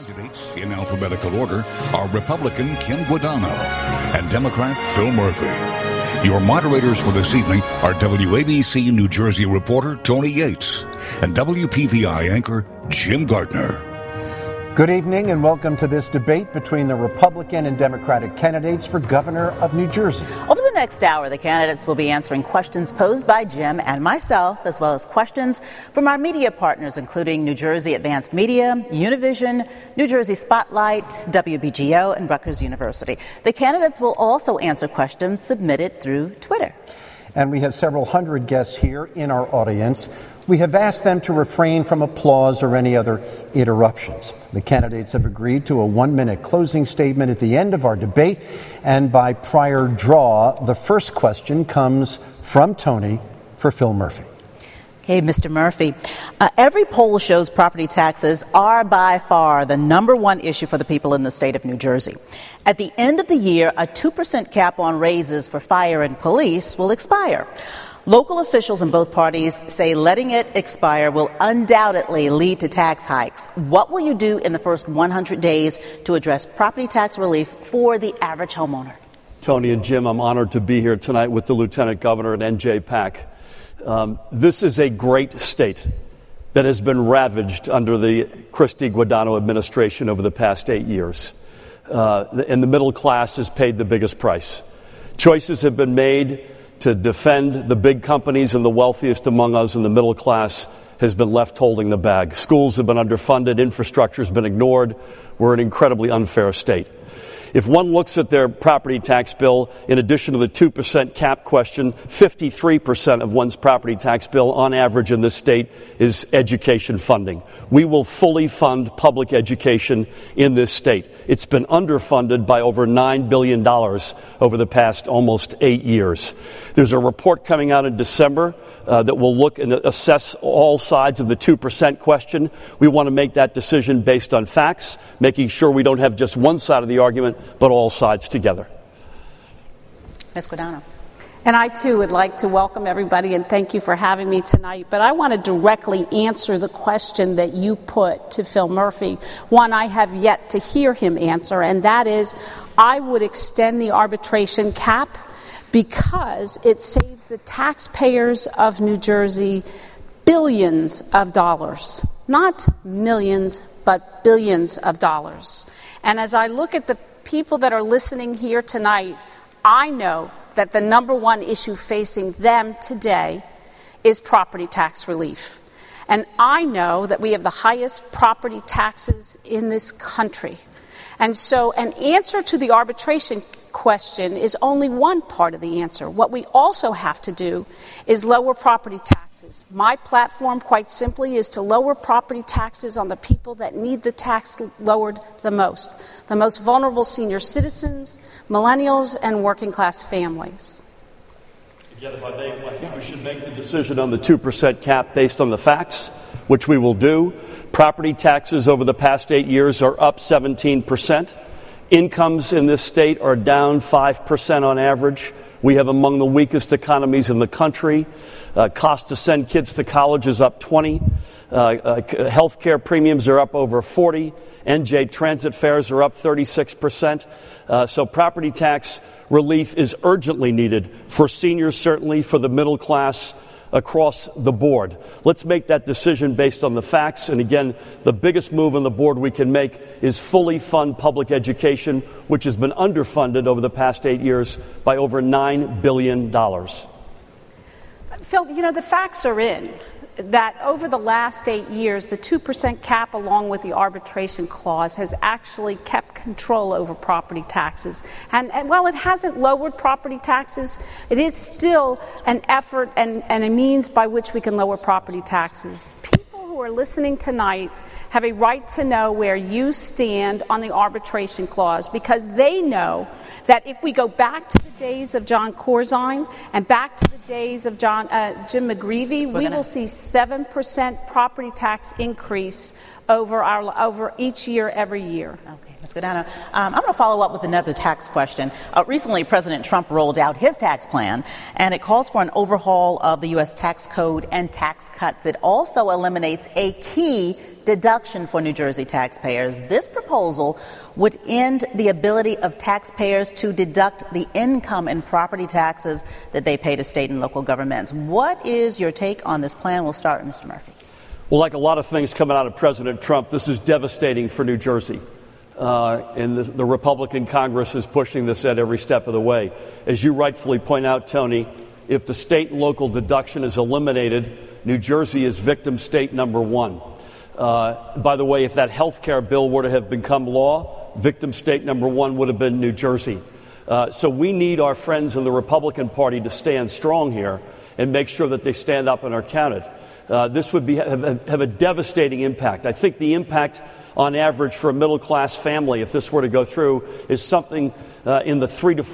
Candidates in alphabetical order are Republican Kim Guadagno and Democrat Phil Murphy. Your moderators for this evening are WABC New Jersey reporter Tony Yates and WPVI anchor Jim Gardner. Good evening and welcome to this debate between the Republican and Democratic candidates for governor of New Jersey. Over the next hour, the candidates will be answering questions posed by Jim and myself, as well as questions from our media partners, including New Jersey Advanced Media, Univision, New Jersey Spotlight, WBGO, and Rutgers University. The candidates will also answer questions submitted through Twitter. And we have several hundred guests here in our audience. We have asked them to refrain from applause or any other interruptions. The candidates have agreed to a 1-minute closing statement at the end of our debate. And by prior draw, the first question comes from Tony for Phil Murphy. Okay, Mr. Murphy, every poll shows property taxes are by far the number one issue for the people in the state of New Jersey. At the end of the year, a 2% cap on raises for fire and police will expire. Local officials in both parties say letting it expire will undoubtedly lead to tax hikes. What will you do in the first 100 days to address property tax relief for the average homeowner? Tony and Jim, I'm honored to be here tonight with the Lieutenant Governor and NJPAC. This is a great state that has been ravaged under the Christie Guadagno administration over the past 8 years. And the middle class has paid the biggest price. Choices have been made to defend the big companies, and the wealthiest among us in the middle class has been left holding the bag. Schools have been underfunded, infrastructure has been ignored. We're an incredibly unfair state. If one looks at their property tax bill, in addition to the 2% cap question, 53% of one's property tax bill on average in this state is education funding. We will fully fund public education in this state. It's been underfunded by over $9 billion over the past almost 8 years. There's a report coming out in December that will look and assess all sides of the 2% question. We want to make that decision based on facts, making sure we don't have just one side of the argument, but all sides together. Ms. Guadagno. And I, too, would like to welcome everybody and thank you for having me tonight. But I want to directly answer the question that you put to Phil Murphy, one I have yet to hear him answer, and that is, I would extend the arbitration cap because it saves the taxpayers of New Jersey billions of dollars. Not millions, but billions of dollars. And as I look at the people that are listening here tonight, I know that the number one issue facing them today is property tax relief. And I know that we have the highest property taxes in this country. And so an answer to the arbitration question is only one part of the answer. What we also have to do is lower property taxes. My platform, quite simply, is to lower property taxes on the people that need the tax lowered the most vulnerable senior citizens, millennials, and working class families. Again, if I may, I think we should make the decision on the 2% cap based on the facts, which we will do. Property taxes over the past 8 years are up 17%. Incomes in this state are down 5% on average. We have among the weakest economies in the country. Cost to send kids to college is up 20. Health care premiums are up over 40. NJ transit fares are up 36%. So property tax relief is urgently needed for seniors, certainly for the middle class, across the board. Let's make that decision based on the facts. And again, the biggest move on the board we can make is fully fund public education, which has been underfunded over the past 8 years by over $9 billion. Phil, the facts are in that over the last 8 years, the 2% cap along with the arbitration clause has actually kept control over property taxes. And while it hasn't lowered property taxes, it is still an effort and a means by which we can lower property taxes. People who are listening tonight have a right to know where you stand on the arbitration clause, because they know that if we go back to the days of John Corzine and back to the days of Jim McGreevey, we will see 7% property tax increase over each year, every year. Okay, Ms. Guadagno, I'm going to follow up with another tax question. Recently, President Trump rolled out his tax plan, and it calls for an overhaul of the U.S. tax code and tax cuts. It also eliminates a key deduction for New Jersey taxpayers. This proposal would end the ability of taxpayers to deduct the income and property taxes that they pay to state and local governments. What is your take on this plan? We'll start with Mr. Murphy. Well, like a lot of things coming out of President Trump, this is devastating for New Jersey. And the Republican Congress is pushing this at every step of the way. As you rightfully point out, Tony, if the state and local deduction is eliminated, New Jersey is victim state number one. By the way, if that health care bill were to have become law, victim state number one would have been New Jersey. So we need our friends in the Republican Party to stand strong here and make sure that they stand up and are counted. This would have a devastating impact. I think the impact on average for a middle-class family, if this were to go through, is something in the $3,000 to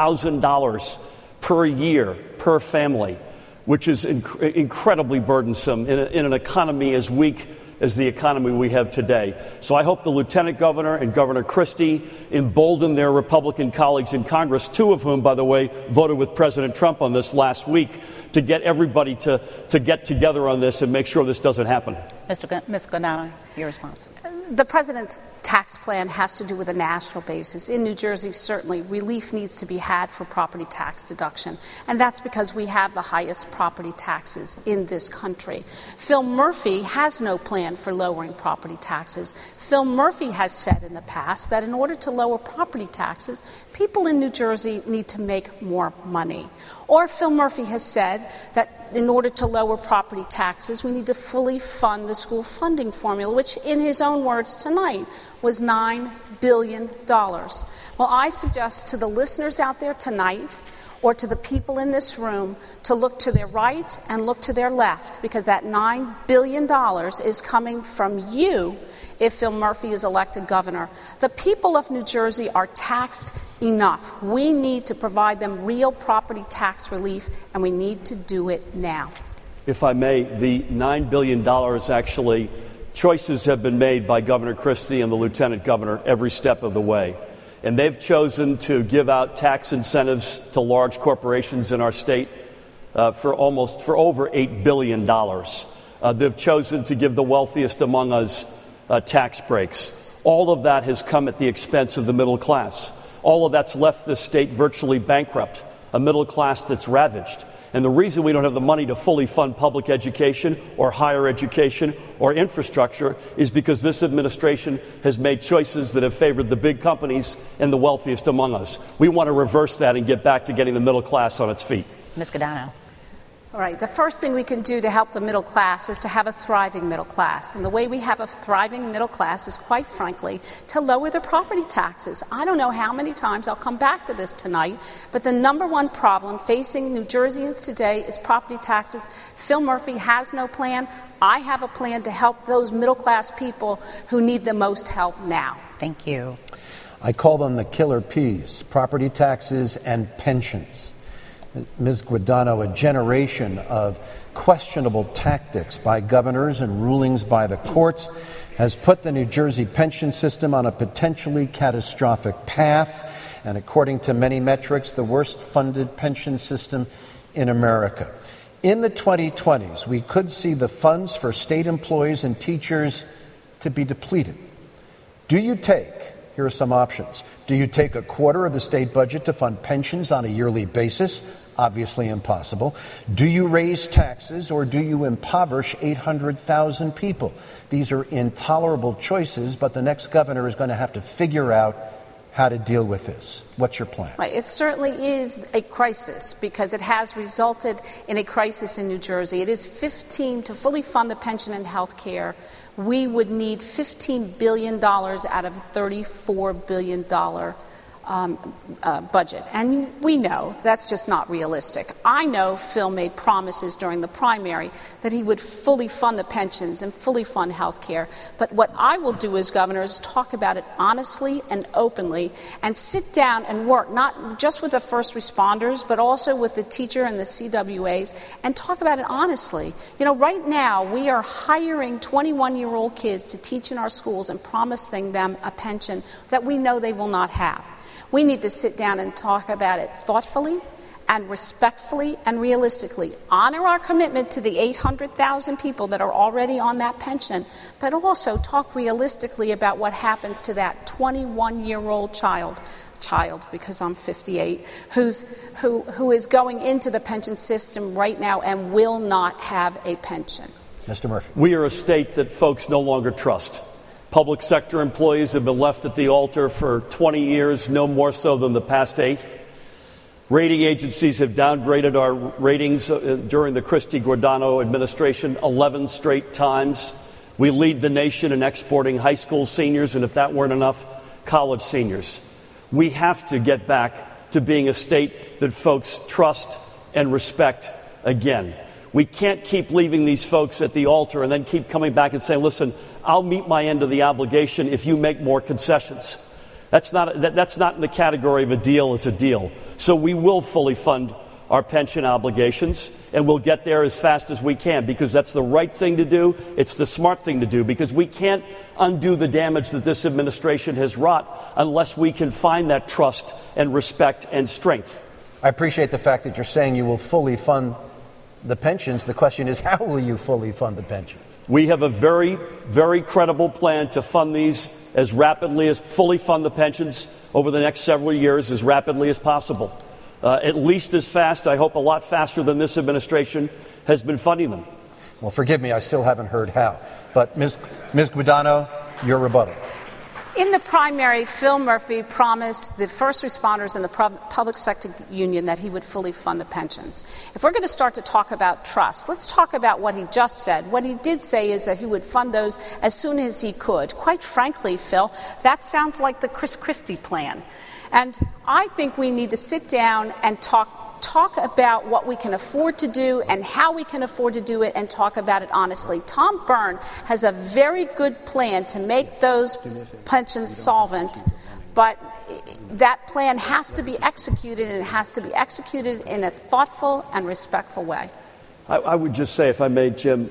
$4,000 per year per family, which is incredibly burdensome in an economy as weak as the economy we have today. So I hope the Lieutenant Governor and Governor Christie embolden their Republican colleagues in Congress, two of whom, by the way, voted with President Trump on this last week, to get everybody to get together on this and make sure this doesn't happen. Ms. Guadagno, your response. The president's tax plan has to do with a national basis. In New Jersey, certainly, relief needs to be had for property tax deduction. And that's because we have the highest property taxes in this country. Phil Murphy has no plan for lowering property taxes. Phil Murphy has said in the past that in order to lower property taxes, people in New Jersey need to make more money. Or Phil Murphy has said that in order to lower property taxes, we need to fully fund the school funding formula, which in his own words tonight was $9 billion. Well, I suggest to the listeners out there tonight, or to the people in this room, to look to their right and look to their left, because that $9 billion is coming from you if Phil Murphy is elected governor. The people of New Jersey are taxed enough. We need to provide them real property tax relief, and we need to do it now. If I may, the $9 billion actually, choices have been made by Governor Christie and the Lieutenant Governor every step of the way. And they've chosen to give out tax incentives to large corporations in our state for over $8 billion. They've chosen to give the wealthiest among us tax breaks. All of that has come at the expense of the middle class. All of that's left this state virtually bankrupt, a middle class that's ravaged. And the reason we don't have the money to fully fund public education or higher education or infrastructure is because this administration has made choices that have favored the big companies and the wealthiest among us. We want to reverse that and get back to getting the middle class on its feet. Ms. Guadagno. All right, the first thing we can do to help the middle class is to have a thriving middle class. And the way we have a thriving middle class is, quite frankly, to lower the property taxes. I don't know how many times I'll come back to this tonight, but the number one problem facing New Jerseyans today is property taxes. Phil Murphy has no plan. I have a plan to help those middle class people who need the most help now. Thank you. I call them the killer P's, property taxes and pensions. Ms. Guadagno, a generation of questionable tactics by governors and rulings by the courts has put the New Jersey pension system on a potentially catastrophic path, and according to many metrics, the worst funded pension system in America. In the 2020s, we could see the funds for state employees and teachers to be depleted. Here are some options. Do you take a quarter of the state budget to fund pensions on a yearly basis? Obviously impossible. Do you raise taxes, or do you impoverish 800,000 people? These are intolerable choices, but the next governor is going to have to figure out how to deal with this. What's your plan? Right. It certainly is a crisis, because it has resulted in a crisis in New Jersey. It is to fully fund the pension and health care, we would need $15 billion out of a $34 billion budget. And we know that's just not realistic. I know Phil made promises during the primary that he would fully fund the pensions and fully fund health care. But what I will do as governor is talk about it honestly and openly and sit down and work, not just with the first responders, but also with the teacher and the CWAs, and talk about it honestly. You know, right now we are hiring 21-year-old kids to teach in our schools and promising them a pension that we know they will not have. We need to sit down and talk about it thoughtfully and respectfully and realistically. Honor our commitment to the 800,000 people that are already on that pension, but also talk realistically about what happens to that 21-year-old child, because I'm 58, who is going into the pension system right now and will not have a pension. Mr. Murphy. We are a state that folks no longer trust. Public sector employees have been left at the altar for 20 years, no more so than the past 8. Rating agencies have downgraded our ratings during the Christie Guadagno administration 11 straight times. We lead the nation in exporting high school seniors, and if that weren't enough, college seniors. We have to get back to being a state that folks trust and respect again. We can't keep leaving these folks at the altar and then keep coming back and saying, listen, I'll meet my end of the obligation if you make more concessions. That's not in the category of a deal as a deal. So we will fully fund our pension obligations, and we'll get there as fast as we can, because that's the right thing to do. It's the smart thing to do, because we can't undo the damage that this administration has wrought unless we can find that trust and respect and strength. I appreciate the fact that you're saying you will fully fund the pensions. The question is, how will you fully fund the pensions? We have a very, very credible plan to fund these as rapidly as fully fund the pensions over the next several years as rapidly as possible. At least as fast, I hope a lot faster than this administration has been funding them. Well, forgive me, I still haven't heard how. But Ms. Guadagno, your rebuttal. In the primary, Phil Murphy promised the first responders and the public sector union that he would fully fund the pensions. If we're going to start to talk about trust, let's talk about what he just said. What he did say is that he would fund those as soon as he could. Quite frankly, Phil, that sounds like the Chris Christie plan. And I think we need to sit down and talk about what we can afford to do and how we can afford to do it, and talk about it honestly. Tom Byrne has a very good plan to make those pensions solvent, but that plan has to be executed, and it has to be executed in a thoughtful and respectful way. I would just say, if I may, Jim,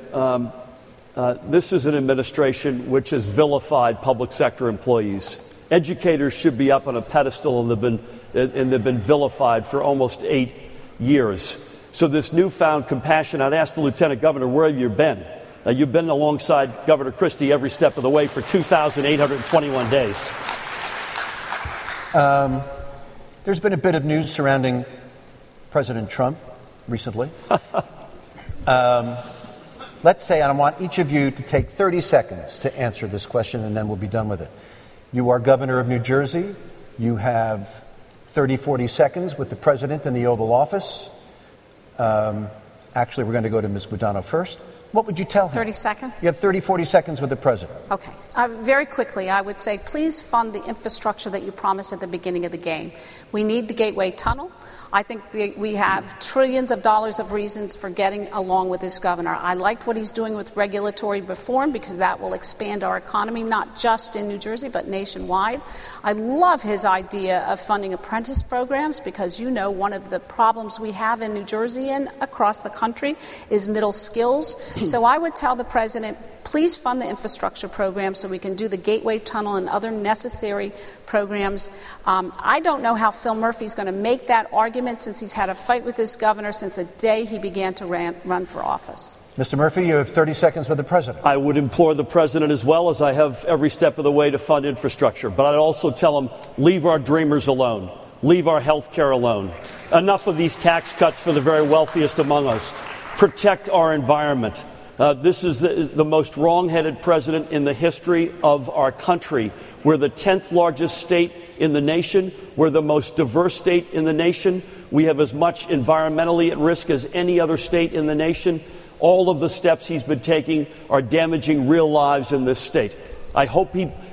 this is an administration which has vilified public sector employees. Educators should be up on a pedestal, and they've been vilified for almost 8 years. So this newfound compassion, I'd ask the Lieutenant Governor, where have you been? You've been alongside Governor Christie every step of the way for 2,821 days. There's been a bit of news surrounding President Trump recently. Let's say, and I want each of you to take 30 seconds to answer this question, and then we'll be done with it. You are governor of New Jersey. You have 30, 40 seconds with the president in the Oval Office. Actually, we're going to go to Ms. Guadagno first. What would you tell him? 30 seconds? You have 30, 40 seconds with the president. Okay. Very quickly, I would say, please fund the infrastructure that you promised at the beginning of the game. We need the Gateway Tunnel. I think we have trillions of dollars of reasons for getting along with this governor. I liked what he's doing with regulatory reform, because that will expand our economy, not just in New Jersey, but nationwide. I love his idea of funding apprentice programs, because, you know, one of the problems we have in New Jersey and across the country is middle skills. So I would tell the president, please fund the infrastructure program so we can do the Gateway Tunnel and other necessary programs. I don't know how Phil Murphy's going to make that argument, since he's had a fight with this governor since the day he began to run for office. Mr. Murphy, you have 30 seconds with the president. I would implore the president, as well as I have every step of the way, to fund infrastructure. But I'd also tell him, leave our dreamers alone. Leave our health care alone. Enough of these tax cuts for the very wealthiest among us. Protect our environment. This is the most wrong-headed president in the history of our country. We're the 10th largest state in the nation. We're the most diverse state in the nation. We have as much environmentally at risk as any other state in the nation. All of the steps he's been taking are damaging real lives in this state. I hope he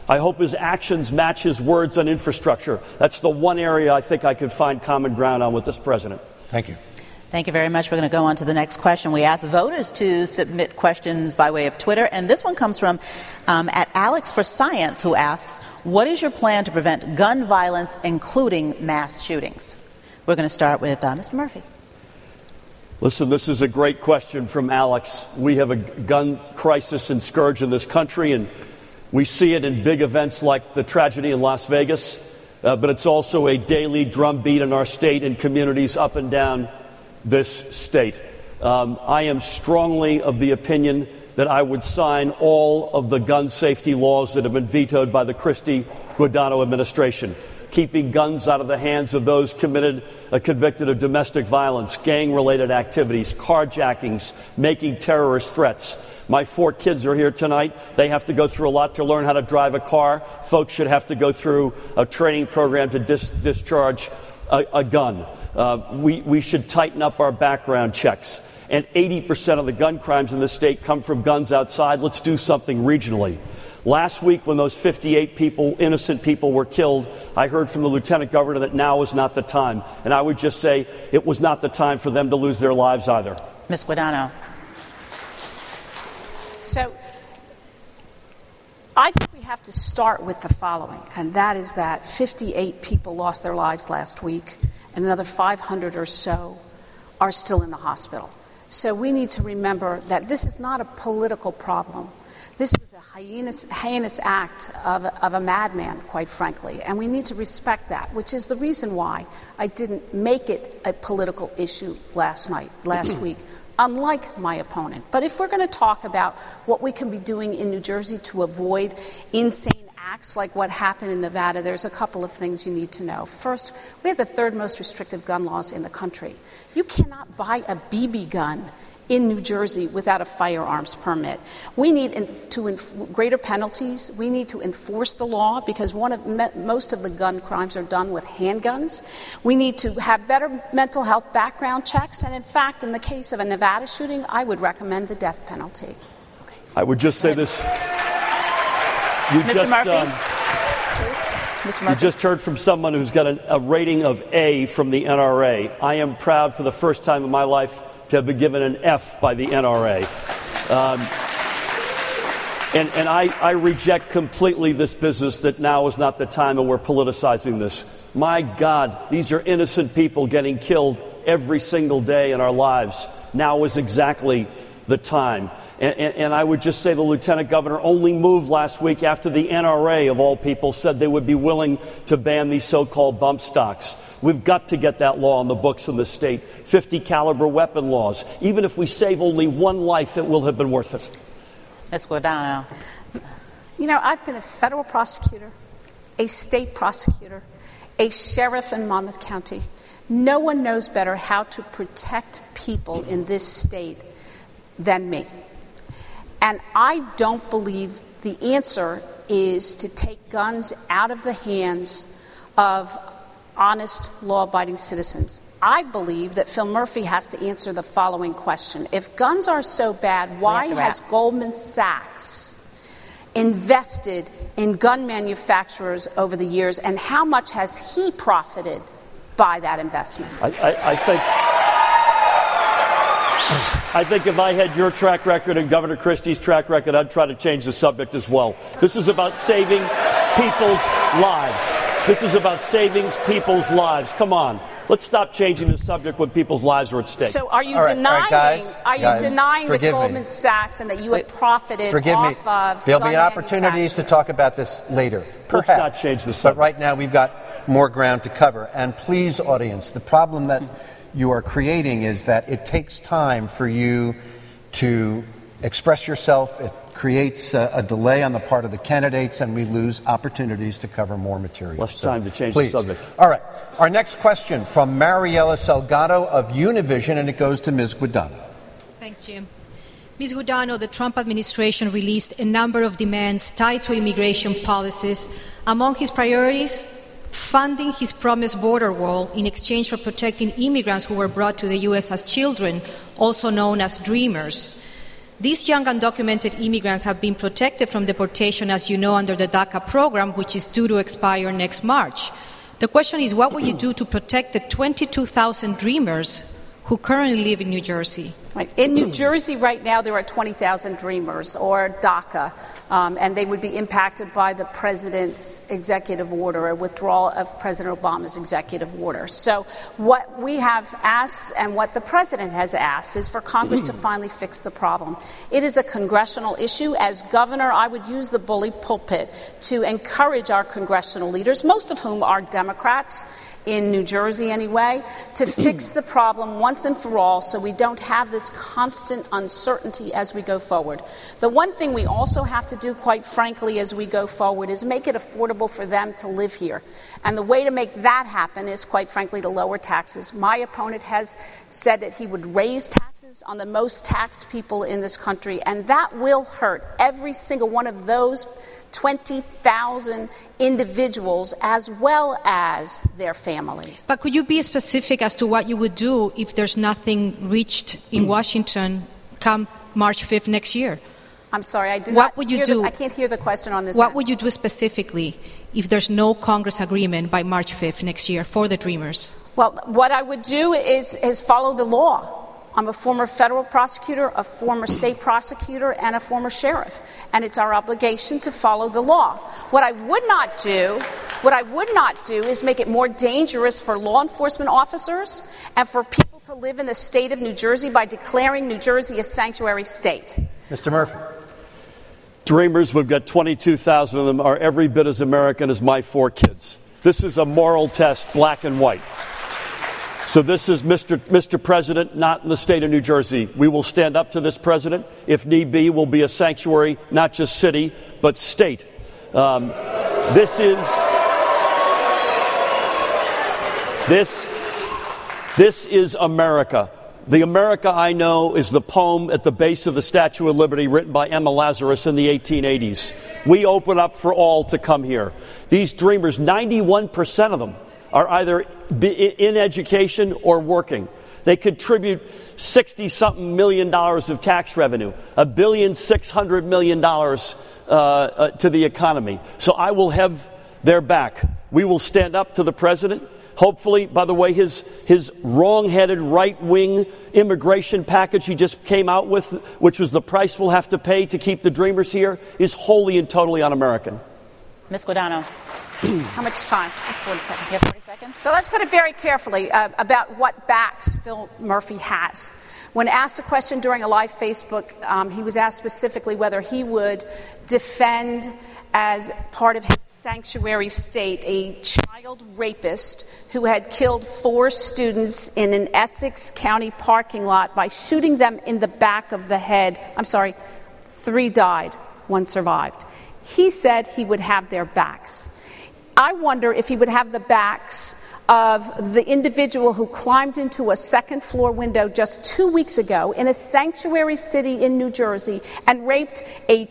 I hope his actions match his words on infrastructure. That's the one area I think I could find common ground on with this president. Thank you. Thank you very much. We're going to go on to the next question. We asked voters to submit questions by way of Twitter, and this one comes from at Alex for Science, who asks, what is your plan to prevent gun violence, including mass shootings? We're going to start with Mr. Murphy. Listen, this is a great question from Alex. We have a gun crisis and scourge in this country, and we see it in big events like the tragedy in Las Vegas, but it's also a daily drumbeat in our state and communities up and down this state. I am strongly of the opinion that I would sign all of the gun safety laws that have been vetoed by the Christie-Guadagno administration, keeping guns out of the hands of those convicted of domestic violence, gang-related activities, carjackings, making terrorist threats. My 4 kids are here tonight. They have to go through a lot to learn how to drive a car. Folks should have to go through a training program to discharge a gun. We should tighten up our background checks. And 80% of the gun crimes in this state come from guns outside. Let's do something regionally. Last week, when those 58 innocent people were killed, I heard from the Lieutenant Governor that now is not the time. And I would just say it was not the time for them to lose their lives either. Ms. Guadagno. So I think we have to start with the following, and that is that 58 people lost their lives last week, and another 500 or so are still in the hospital. So we need to remember that this is not a political problem. This was a heinous act of a madman, quite frankly, and we need to respect that, which is the reason why I didn't make it a political issue last week, unlike my opponent. But if we're going to talk about what we can be doing in New Jersey to avoid insane acts like what happened in Nevada, there's a couple of things you need to know. First, we have the 3rd most restrictive gun laws in the country. You cannot buy a BB gun in New Jersey without a firearms permit. We need greater penalties. We need to enforce the law because most of the gun crimes are done with handguns. We need to have better mental health background checks. And in fact, in the case of a Nevada shooting, I would recommend the death penalty. I would just say this. Mr. Murphy. You just heard from someone who's got a rating of A from the NRA. I am proud for the first time in my life to have been given an F by the NRA. And I reject completely this business that now is not the time and we're politicizing this. My God, these are innocent people getting killed every single day in our lives. Now is exactly the time. And I would just say the Lieutenant Governor only moved last week after the NRA, of all people, said they would be willing to ban these so-called bump stocks. We've got to get that law on the books in the state. 50 caliber weapon laws. Even if we save only one life, it will have been worth it. Ms. Guadagno. You know, I've been a federal prosecutor, a state prosecutor, a sheriff in Monmouth County. No one knows better how to protect people in this state than me. And I don't believe the answer is to take guns out of the hands of honest, law-abiding citizens. I believe that Phil Murphy has to answer the following question. If guns are so bad, why has Goldman Sachs invested in gun manufacturers over the years, and how much has he profited by that investment? I think if I had your track record and Governor Christie's track record, I'd try to change the subject as well. This is about saving people's lives. This is about saving people's lives. Come on. Let's stop changing the subject when people's lives are at stake. So are you denying that Goldman Sachs and that you had profited off of There'll be opportunities to talk about this later. Perhaps. Let's not change the subject. But right now we've got more ground to cover. And please, audience, the problem that you are creating is that it takes time for you to express yourself. It creates a delay on the part of the candidates, and we lose opportunities to cover more material. Less time to change the subject. All right. Our next question from Mariela Salgado of Univision, and it goes to Ms. Guadagno. Thanks, Jim. Ms. Guadagno, the Trump administration released a number of demands tied to immigration policies. Among his priorities, funding his promised border wall in exchange for protecting immigrants who were brought to the U.S. as children, also known as Dreamers. These young undocumented immigrants have been protected from deportation, as you know, under the DACA program, which is due to expire next March. The question is, what will you do to protect the 22,000 Dreamers who currently live in New Jersey? Right. In New Jersey right now, there are 20,000 Dreamers, or DACA, and they would be impacted by the president's executive order, a withdrawal of President Obama's executive order. So what we have asked and what the president has asked is for Congress to finally fix the problem. It is a congressional issue. As governor, I would use the bully pulpit to encourage our congressional leaders, most of whom are Democrats, in New Jersey anyway, to fix the problem once and for all so we don't have this constant uncertainty as we go forward. The one thing we also have to do, quite frankly, as we go forward is make it affordable for them to live here. And the way to make that happen is, quite frankly, to lower taxes. My opponent has said that he would raise taxes on the most taxed people in this country, and that will hurt every single one of those 20,000 individuals as well as their families. But could you be specific as to what you would do if there's nothing reached in Washington come March 5th next year? I'm sorry, I can't hear the question on this. What would you do specifically if there's no Congress agreement by March 5th next year for the Dreamers? Well, what I would do is follow the law. I'm a former federal prosecutor, a former state prosecutor, and a former sheriff. And it's our obligation to follow the law. What I would not do is make it more dangerous for law enforcement officers and for people to live in the state of New Jersey by declaring New Jersey a sanctuary state. Mr. Murphy. Dreamers, we've got 22,000 of them, are every bit as American as my 4 kids. This is a moral test, black and white. So this is Mr. President, not in the state of New Jersey. We will stand up to this president. If need be, we'll be a sanctuary, not just city, but state. This is America. The America I know is the poem at the base of the Statue of Liberty written by Emma Lazarus in the 1880s. We open up for all to come here. These Dreamers, 91% of them, are either in education or working. They contribute $60-something million of tax revenue, $1.6 billion to the economy. So I will have their back. We will stand up to the president. Hopefully, by the way, his wrong-headed right-wing immigration package he just came out with, which was the price we'll have to pay to keep the Dreamers here, is wholly and totally un-American. Ms. Guadagno. How much time? 40 seconds. You have 40 seconds? So let's put it very carefully about what backs Phil Murphy has. When asked a question during a live Facebook, he was asked specifically whether he would defend, as part of his sanctuary state, a child rapist who had killed 4 students in an Essex County parking lot by shooting them in the back of the head. 3 died, 1 survived. He said he would have their backs. I wonder if he would have the backs of the individual who climbed into a second-floor window just 2 weeks ago in a sanctuary city in New Jersey and raped a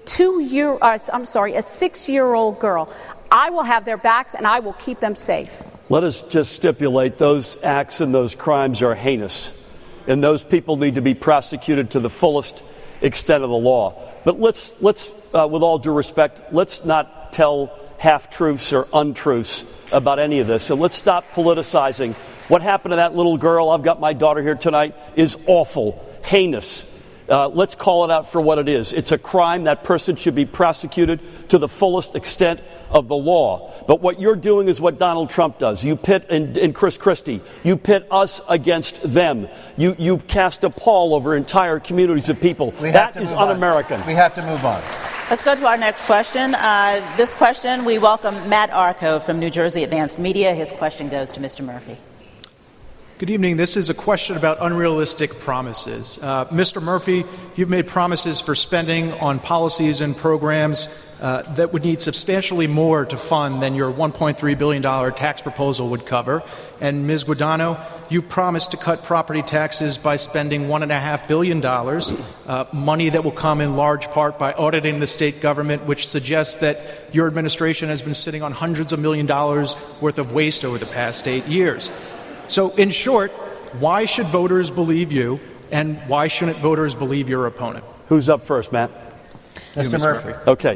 6-year-old girl. I will have their backs, and I will keep them safe. Let us just stipulate those acts and those crimes are heinous, and those people need to be prosecuted to the fullest extent of the law. But let's with all due respect, let's not tell half-truths or untruths about any of this. And let's stop politicizing. What happened to that little girl, I've got my daughter here tonight, is awful, heinous. Let's call it out for what it is. It's a crime. That person should be prosecuted to the fullest extent of the law. But what you're doing is what Donald Trump does. You pit, and Chris Christie, you pit us against them. You cast a pall over entire communities of people. That is un-American. We have to move on. Let's go to our next question. This question, we welcome Matt Arco from New Jersey Advanced Media. His question goes to Mr. Murphy. Good evening. This is a question about unrealistic promises. Mr. Murphy, you've made promises for spending on policies and programs that would need substantially more to fund than your $1.3 billion tax proposal would cover. And Ms. Guadagno, you've promised to cut property taxes by spending $1.5 billion, money that will come in large part by auditing the state government, which suggests that your administration has been sitting on hundreds of million dollars worth of waste over the past 8 years. So, in short, why should voters believe you, and why shouldn't voters believe your opponent? Who's up first, Matt? Mr. Murphy. Okay.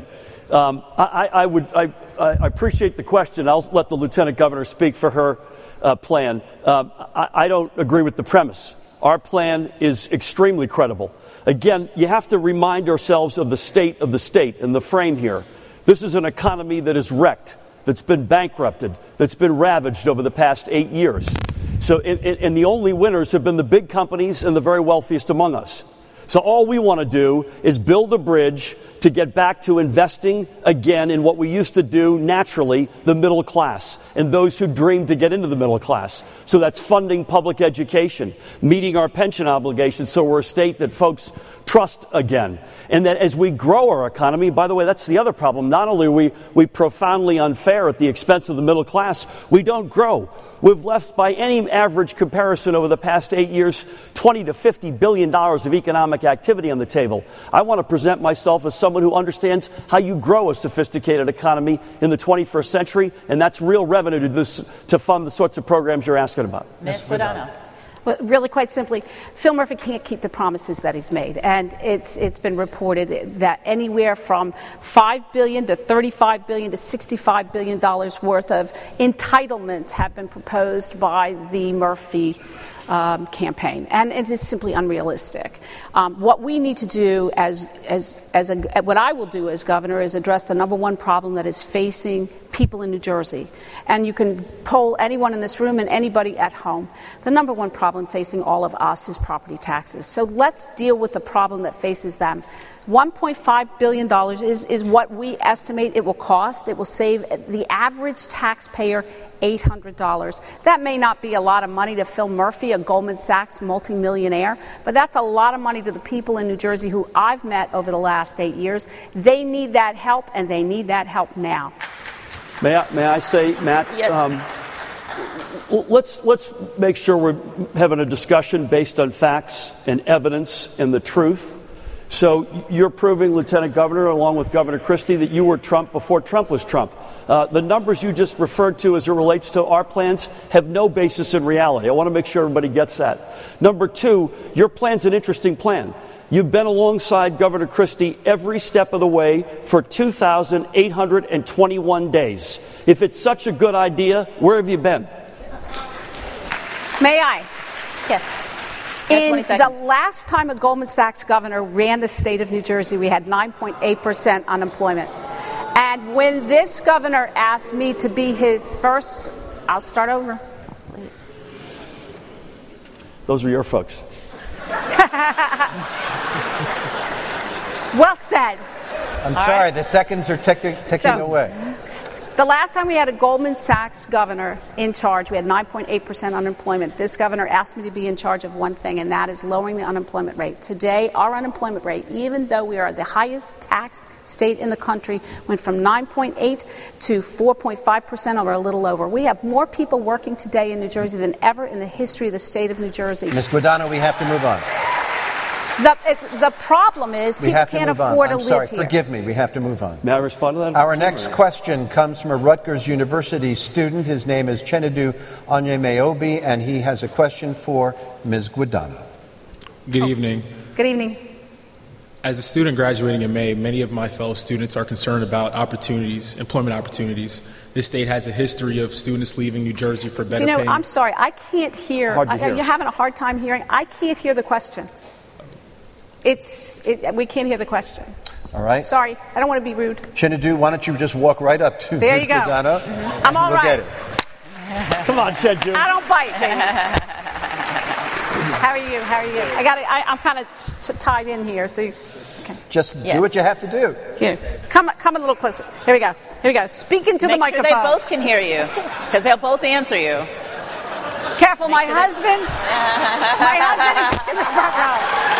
I appreciate the question. I'll let the Lieutenant Governor speak for her plan. I don't agree with the premise. Our plan is extremely credible. Again, you have to remind ourselves of the state and the frame here. This is an economy that is wrecked, that's been bankrupted, that's been ravaged over the past 8 years. So, and the only winners have been the big companies and the very wealthiest among us. So all we want to do is build a bridge to get back to investing again in what we used to do naturally, the middle class, and those who dream to get into the middle class. So that's funding public education, meeting our pension obligations so we're a state that folks trust again. And that as we grow our economy, by the way, that's the other problem. Not only are we profoundly unfair at the expense of the middle class, we don't grow. We've left, by any average comparison over the past 8 years, $20 to $50 billion of economic activity on the table. I want to present myself as someone who understands how you grow a sophisticated economy in the 21st century, and that's real revenue to fund the sorts of programs you're asking about. Ms. Guadagno. Well, really, quite simply, Phil Murphy can't keep the promises that he's made. And it's been reported that anywhere from $5 billion to $35 billion to $65 billion worth of entitlements have been proposed by the Murphy campaign, and it is simply unrealistic. What we need to do what I will do as governor is address the number one problem that is facing people in New Jersey. And you can poll anyone in this room and anybody at home. The number one problem facing all of us is property taxes. So let's deal with the problem that faces them. $1.5 billion is what we estimate it will cost. It will save the average taxpayer $800. That may not be a lot of money to Phil Murphy, a Goldman Sachs multimillionaire, but that's a lot of money to the people in New Jersey who I've met over the last 8 years. They need that help, and they need that help now. May I say, Matt? Yes. Let's make sure we're having a discussion based on facts and evidence and the truth. So you're proving, Lieutenant Governor, along with Governor Christie, that you were Trump before Trump was Trump. The numbers you just referred to as it relates to our plans have no basis in reality. I want to make sure everybody gets that. Number two, your plan's an interesting plan. You've been alongside Governor Christie every step of the way for 2,821 days. If it's such a good idea, where have you been? May I? Yes. In the last time a Goldman Sachs governor ran the state of New Jersey, we had 9.8% unemployment. And when this governor asked me to be his first, I'll start over, please. Those are your folks. Well said. I'm sorry, the seconds are ticking away. The last time we had a Goldman Sachs governor in charge, we had 9.8% unemployment. This governor asked me to be in charge of one thing, and that is lowering the unemployment rate. Today, our unemployment rate, even though we are the highest taxed state in the country, went from 9.8 to 4.5%, or a little over. We have more people working today in New Jersey than ever in the history of the state of New Jersey. Ms. Guadagno, we have to move on. The problem is people can't afford to live here. Forgive me. We have to move on. May I respond to that? Our next question comes from a Rutgers University student. His name is Chenedu Onyemeobi, and he has a question for Ms. Guadagno. Good evening. Good evening. As a student graduating in May, many of my fellow students are concerned about employment opportunities. This state has a history of students leaving New Jersey for better paying. I'm sorry, I can't hear. You're having a hard time hearing. I can't hear the question. We can't hear the question. All right. Sorry, I don't want to be rude. Chenedu, why don't you just walk right up to there Ms. you go. Guadagno? I'm all right. Get it. Come on, Chenedu. I don't bite, baby. How are you? I'm kind of tied in here, so. Okay. Just do what you have to do. Here, come a little closer. Here we go. Speak into the microphone. Make sure they both can hear you, because they'll both answer you. Careful, my husband is in the front row.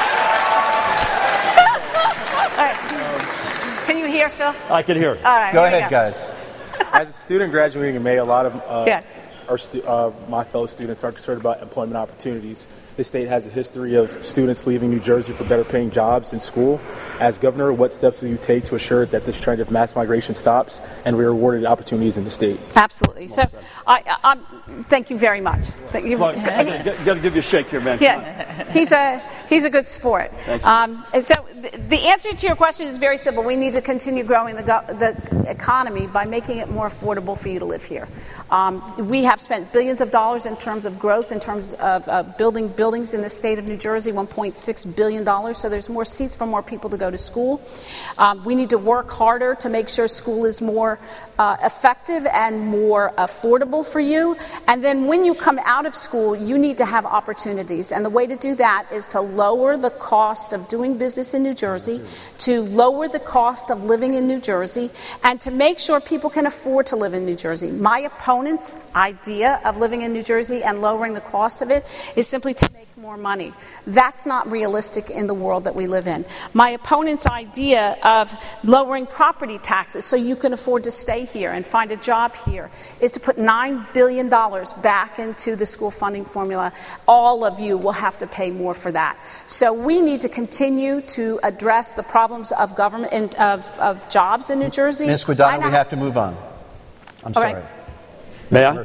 All right. Can you hear, Phil? I can hear. All right. Go ahead, guys. As a student graduating in May, a lot of yes. my fellow students are concerned about employment opportunities. This state has a history of students leaving New Jersey for better paying jobs in school. As governor, what steps will you take to assure that this trend of mass migration stops and we are rewarded opportunities in the state? Absolutely. So, thank you very much. Got to give you a shake here, man. Yeah, he's a good sport. So the answer to your question is very simple. We need to continue growing the economy by making it more affordable for you to live here. We have spent billions of dollars in terms of growth, in terms of building buildings in the state of New Jersey, $1.6 billion, so there's more seats for more people to go to school. We need to work harder to make sure school is more effective and more affordable for you. And then when you come out of school, you need to have opportunities. And the way to do that is to lower the cost of doing business in New Jersey, to lower the cost of living in New Jersey, and to make sure people can afford to live in New Jersey. My opponent's idea of living in New Jersey and lowering the cost of it is simply to make more money. That's not realistic in the world that we live in. My opponent's idea of lowering property taxes so you can afford to stay here and find a job here is to put $9 billion back into the school funding formula. All of you will have to pay more for that. So we need to continue to address the problems of government and of jobs in New Jersey. Ms. Guadagno, we have to move on. I'm sorry. Right. May I?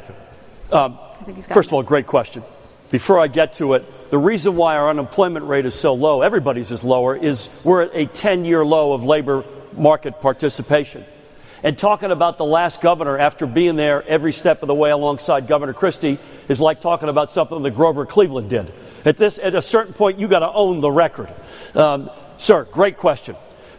First of all, great question. Before I get to it, the reason why our unemployment rate is so low, everybody's is lower, is we're at a 10-year low of labor market participation. And talking about the last governor after being there every step of the way alongside Governor Christie is like talking about something that Grover Cleveland did. At a certain point, you got to own the record. Sir, great question.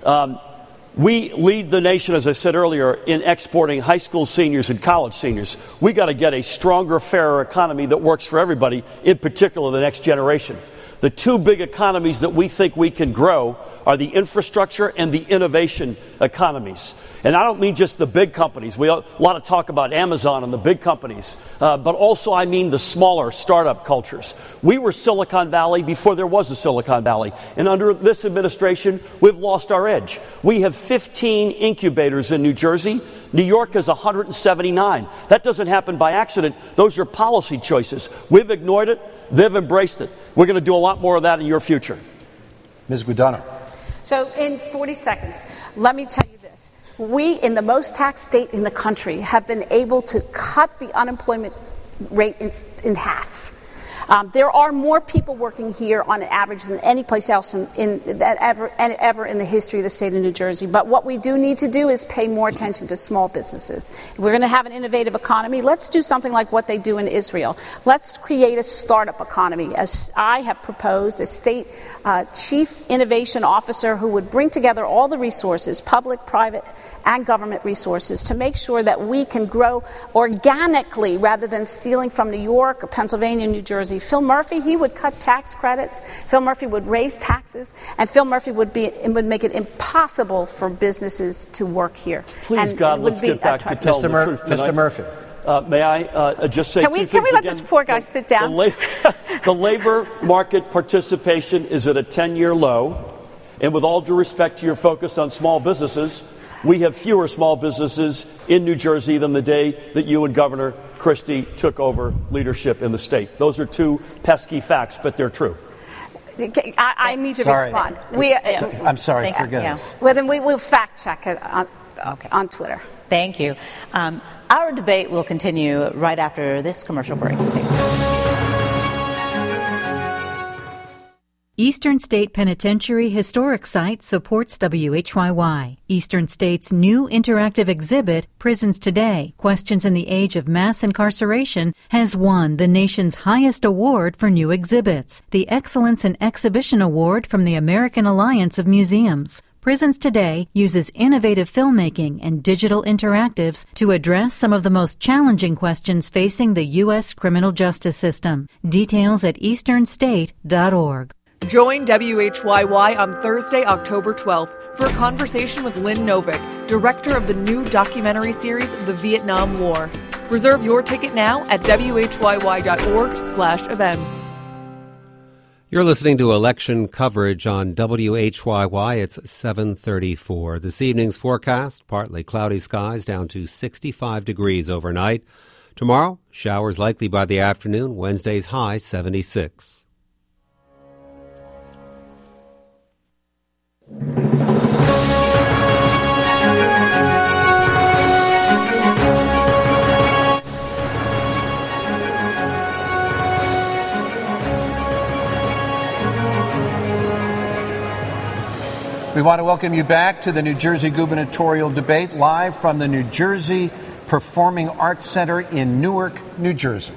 We lead the nation, as I said earlier, in exporting high school seniors and college seniors. We got to get a stronger, fairer economy that works for everybody, in particular the next generation. The two big economies that we think we can grow are the infrastructure and the innovation economies. And I don't mean just the big companies. We have a lot of talk about Amazon and the big companies, but also I mean the smaller startup cultures. We were Silicon Valley before there was a Silicon Valley. And under this administration, we've lost our edge. We have 15 incubators in New Jersey. New York has 179. That doesn't happen by accident. Those are policy choices. We've ignored it. They've embraced it. We're going to do a lot more of that in your future. Ms. Guadagno. So in 40 seconds, let me tell you this. We, in the most taxed state in the country, have been able to cut the unemployment rate in half. There are more people working here on average than any place else ever in the history of the state of New Jersey. But what we do need to do is pay more attention to small businesses. If we're going to have an innovative economy, let's do something like what they do in Israel. Let's create a startup economy. As I have proposed, a state chief innovation officer who would bring together all the resources, public, private, and government resources, to make sure that we can grow organically rather than stealing from New York or Pennsylvania, New Jersey. Phil Murphy, he would cut tax credits. Phil Murphy would raise taxes, and Phil Murphy would make it impossible for businesses to work here. Please, and God, let's get back to telling the truth tonight. Mr. Murphy. May I just say Can we let this poor guy sit down? The labor market participation is at a 10-year low, and with all due respect to your focus on small businesses, we have fewer small businesses in New Jersey than the day that you and Governor Christie took over leadership in the state. Those are two pesky facts, but they're true. I need to respond. I'm sorry, forget it. Well, then we'll fact check it on Twitter. Thank you. Our debate will continue right after this commercial break. Eastern State Penitentiary Historic Site supports WHYY. Eastern State's new interactive exhibit, Prisons Today, Questions in the Age of Mass Incarceration, has won the nation's highest award for new exhibits, the Excellence in Exhibition Award from the American Alliance of Museums. Prisons Today uses innovative filmmaking and digital interactives to address some of the most challenging questions facing the U.S. criminal justice system. Details at easternstate.org. Join WHYY on Thursday, October 12th for a conversation with Lynn Novick, director of the new documentary series, The Vietnam War. Reserve your ticket now at whyy.org/events. You're listening to election coverage on WHYY. It's 7:34. This evening's forecast, partly cloudy skies down to 65 degrees overnight. Tomorrow, showers likely by the afternoon. Wednesday's high 76. We want to welcome you back to the New Jersey gubernatorial debate, live from the New Jersey Performing Arts Center in Newark, New Jersey.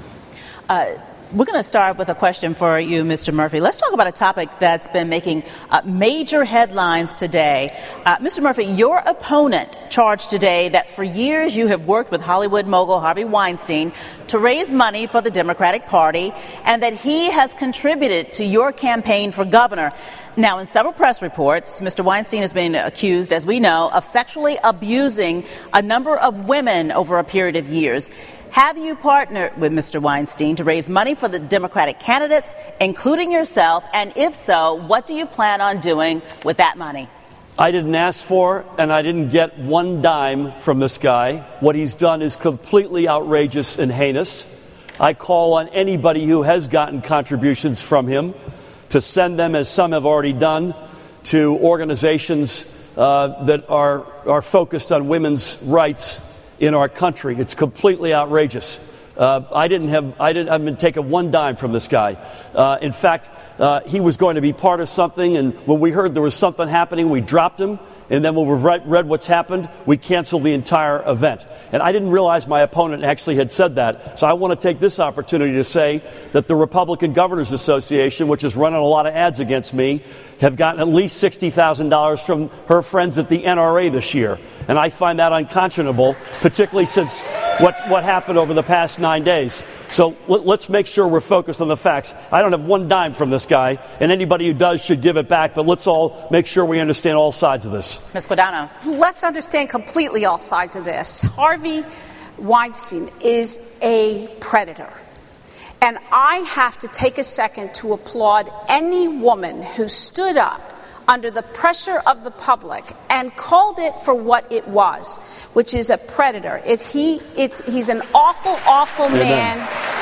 We're going to start with a question for you, Mr. Murphy. Let's talk about a topic that's been making major headlines today. Mr. Murphy, your opponent charged today that for years you have worked with Hollywood mogul Harvey Weinstein to raise money for the Democratic Party and that he has contributed to your campaign for governor. Now, in several press reports, Mr. Weinstein has been accused, as we know, of sexually abusing a number of women over a period of years. Have you partnered with Mr. Weinstein to raise money for the Democratic candidates, including yourself? And if so, what do you plan on doing with that money? I didn't ask for and I didn't get one dime from this guy. What he's done is completely outrageous and heinous. I call on anybody who has gotten contributions from him to send them, as some have already done, to organizations that are focused on women's rights in our country. It's completely outrageous. I haven't been taking one dime from this guy. In fact, he was going to be part of something, and when we heard there was something happening, we dropped him. And then when we read what's happened, we canceled the entire event. And I didn't realize my opponent actually had said that. So I want to take this opportunity to say that the Republican Governors Association, which is running a lot of ads against me, have gotten at least $60,000 from her friends at the NRA this year. And I find that unconscionable, particularly since what happened over the past 9 days. So let's make sure we're focused on the facts. I don't have one dime from this guy, and anybody who does should give it back, but let's all make sure we understand all sides of this. Ms. Guadagno. Let's understand completely all sides of this. Harvey Weinstein is a predator. And I have to take a second to applaud any woman who stood up under the pressure of the public and called it for what it was, which is a predator. He's an awful, awful man.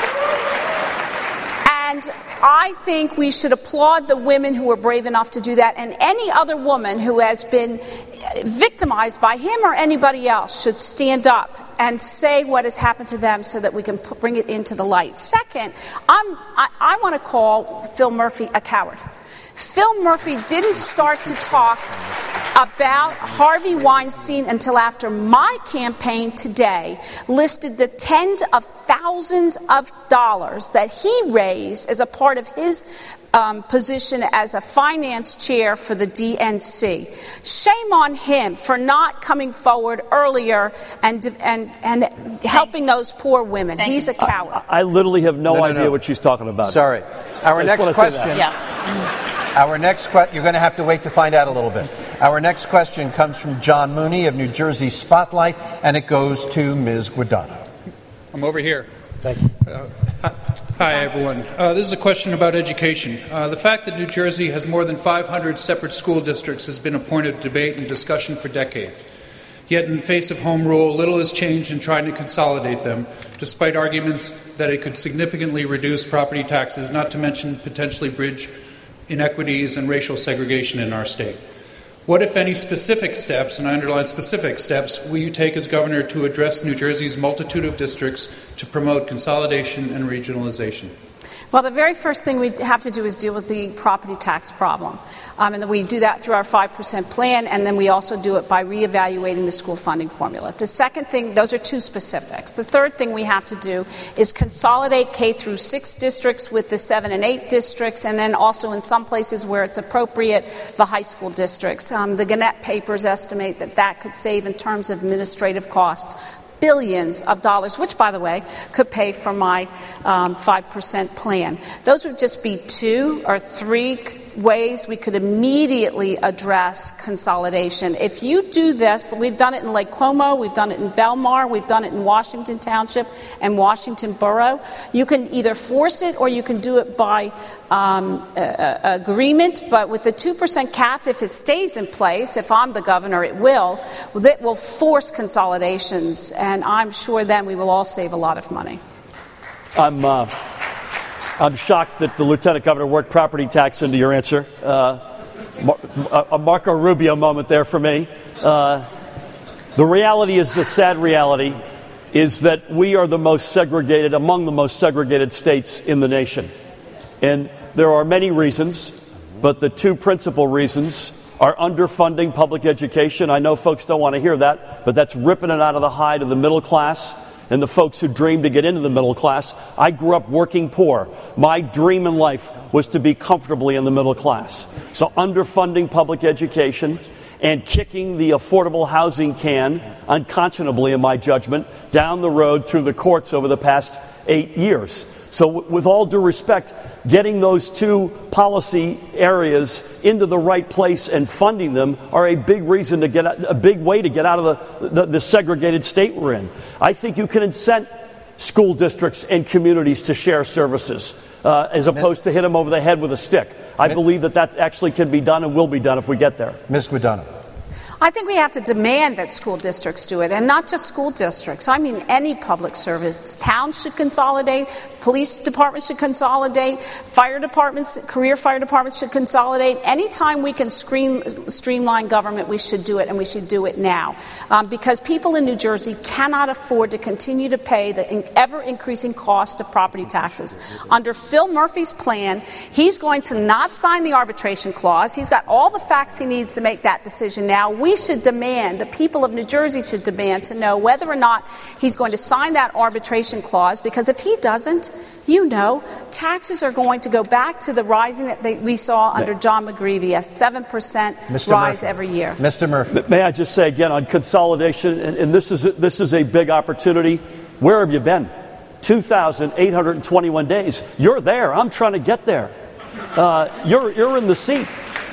And I think we should applaud the women who were brave enough to do that, and any other woman who has been victimized by him or anybody else should stand up and say what has happened to them so that we can bring it into the light. Second, I want to call Phil Murphy a coward. Phil Murphy didn't start to talk about Harvey Weinstein until after my campaign today listed the tens of thousands of dollars that he raised as a part of his position as a finance chair for the DNC. Shame on him for not coming forward earlier and helping those poor women. He's a coward. I literally have no idea what she's talking about. Sorry. Our next question. Our next question, you're going to have to wait to find out a little bit. Our next question comes from John Mooney of New Jersey Spotlight, and it goes to Ms. Guadagno. I'm over here. Thank you. Hi, everyone. This is a question about education. The fact that New Jersey has more than 500 separate school districts has been a point of debate and discussion for decades. Yet in the face of home rule, little has changed in trying to consolidate them, despite arguments that it could significantly reduce property taxes, not to mention potentially bridge inequities and racial segregation in our state. What, if any, specific steps, and I underline specific steps, will you take as governor to address New Jersey's multitude of districts to promote consolidation and regionalization? Well, the very first thing we have to do is deal with the property tax problem. And then we do that through our 5% plan, and then we also do it by reevaluating the school funding formula. The second thing, those are two specifics. The third thing we have to do is consolidate K through 6 districts with the 7 and 8 districts, and then also in some places where it's appropriate, the high school districts. The Gannett papers estimate that could save in terms of administrative costs billions of dollars, which, by the way, could pay for my 5% plan. Those would just be 2 or 3 ways we could immediately address consolidation. If you do this, we've done it in Lake Como, we've done it in Belmar, we've done it in Washington Township and Washington Borough. You can either force it or you can do it by agreement, but with the 2% cap, if it stays in place, if I'm the governor, it will force consolidations, and I'm sure then we will all save a lot of money. I'm shocked that the lieutenant governor worked property tax into your answer. a Marco Rubio moment there for me. The reality is, the sad reality is that we are among the most segregated states in the nation. And there are many reasons, but the two principal reasons are underfunding public education. I know folks don't want to hear that, but that's ripping it out of the hide of the middle class and the folks who dream to get into the middle class. I grew up working poor. My dream in life was to be comfortably in the middle class. So underfunding public education and kicking the affordable housing can, unconscionably in my judgment, down the road through the courts over the past 8 years. So with all due respect, getting those two policy areas into the right place and funding them are a big reason to a big way to get out of the segregated state we're in. I think you can incent school districts and communities to share services as opposed to hit them over the head with a stick. I believe that actually can be done and will be done if we get there. Ms. Guadagno. I think we have to demand that school districts do it, and not just school districts. I mean any public service. Towns should consolidate, police departments should consolidate, fire departments, career fire departments should consolidate. Anytime we can streamline government, we should do it, and we should do it now. Because people in New Jersey cannot afford to continue to pay the ever-increasing cost of property taxes. Under Phil Murphy's plan, he's going to not sign the arbitration clause. He's got all the facts he needs to make that decision now. We should demand, the people of New Jersey should demand to know whether or not he's going to sign that arbitration clause, because if he doesn't, taxes are going to go back to the rising that we saw under John McGreevey, a 7% rise every year. Mr. Murphy. May I just say again on consolidation, and this is a big opportunity. Where have you been? 2,821 days. You're there. I'm trying to get there. You're in the seat.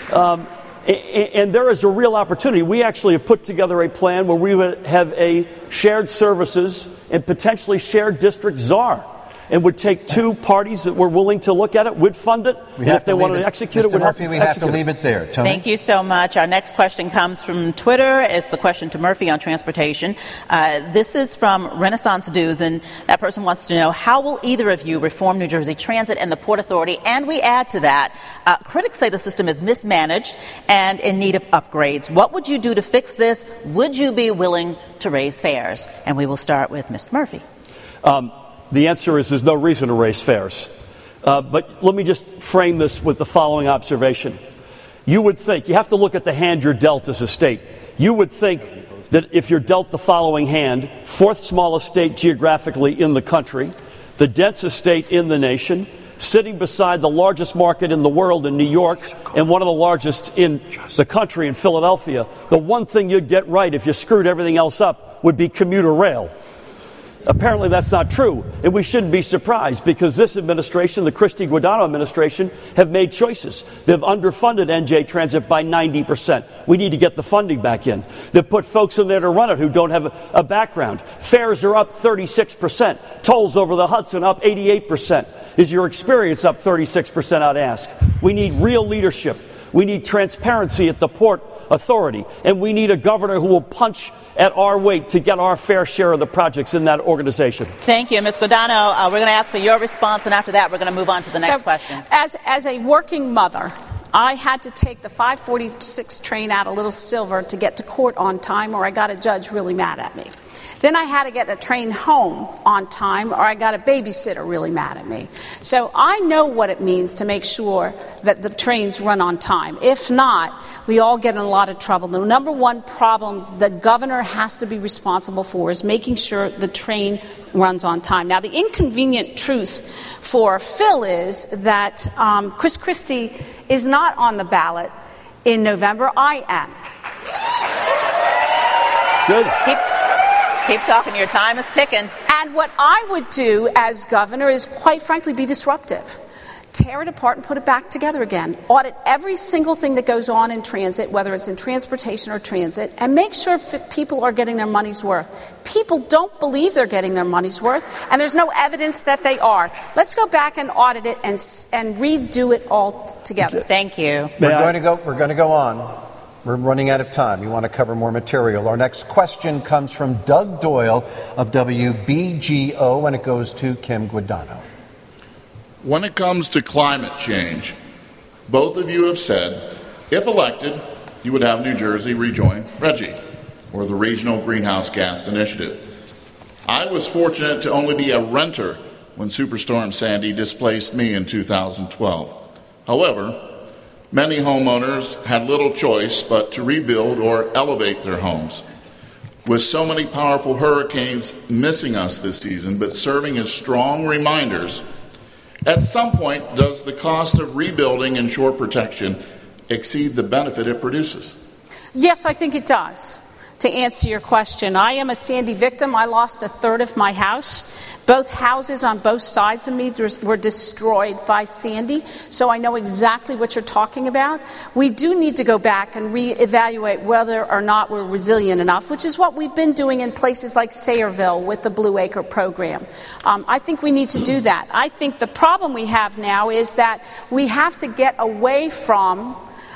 And there is a real opportunity. We actually have put together a plan where we would have a shared services and potentially shared district czar, and would take two parties that were willing to look at it, would fund it, and if they wanted to execute it, would Murphy, we have to leave it there. Tony? Thank you so much. Our next question comes from Twitter. It's the question to Murphy on transportation. This is from Renaissance Dues, and that person wants to know, how will either of you reform New Jersey Transit and the Port Authority? And we add to that, critics say the system is mismanaged and in need of upgrades. What would you do to fix this? Would you be willing to raise fares? And we will start with Mr. Murphy. The answer is there's no reason to raise fares. But let me just frame this with the following observation. You would think, you have to look at the hand you're dealt as a state. You would think that if you're dealt the following hand, fourth smallest state geographically in the country, the densest state in the nation, sitting beside the largest market in the world in New York and one of the largest in the country in Philadelphia, the one thing you'd get right if you screwed everything else up would be commuter rail. Apparently that's not true, and we shouldn't be surprised, because this administration, the Christie Guadagno administration, have made choices. They've underfunded NJ Transit by 90%. We need to get the funding back in. They've put folks in there to run it who don't have a background. Fares are up 36%. Tolls over the Hudson up 88%. Is your experience up 36%, I'd ask? We need real leadership. We need transparency at the Port Authority, and we need a governor who will punch at our weight to get our fair share of the projects in that organization. Thank you, Ms. Guadagno. We're going to ask for your response, and after that, we're going to move on to the next question. As a working mother, I had to take the 546 train out of Little Silver to get to court on time, or I got a judge really mad at me. Then I had to get a train home on time, or I got a babysitter really mad at me. So I know what it means to make sure that the trains run on time. If not, we all get in a lot of trouble. The number one problem the governor has to be responsible for is making sure the train runs on time. Now, the inconvenient truth for Phil is that Chris Christie is not on the ballot in November. I am. Good. Keep talking. Your time is ticking. And what I would do as governor is, quite frankly, be disruptive. Tear it apart and put it back together again. Audit every single thing that goes on in transit, whether it's in transportation or transit, and make sure people are getting their money's worth. People don't believe they're getting their money's worth, and there's no evidence that they are. Let's go back and audit it and redo it all together. Thank you. We're going to go on. We're running out of time. You want to cover more material. Our next question comes from Doug Doyle of WBGO, and it goes to Kim Guadagno. When it comes to climate change, both of you have said If elected, you would have New Jersey rejoin RGGI, or the Regional Greenhouse Gas Initiative. I was fortunate to only be a renter when Superstorm Sandy displaced me in 2012. However, many homeowners had little choice but to rebuild or elevate their homes. With so many powerful hurricanes missing us this season, but serving as strong reminders, at some point, does the cost of rebuilding and shore protection exceed the benefit it produces? Yes, I think it does. To answer your question, I am a Sandy victim. I lost a third of my house. Both houses on both sides of me were destroyed by Sandy, so I know exactly what you're talking about. We do need to go back and reevaluate whether or not we're resilient enough, which is what we've been doing in places like Sayreville with the Blue Acre program. I think we need to do that. I think the problem we have now is that we have to get away from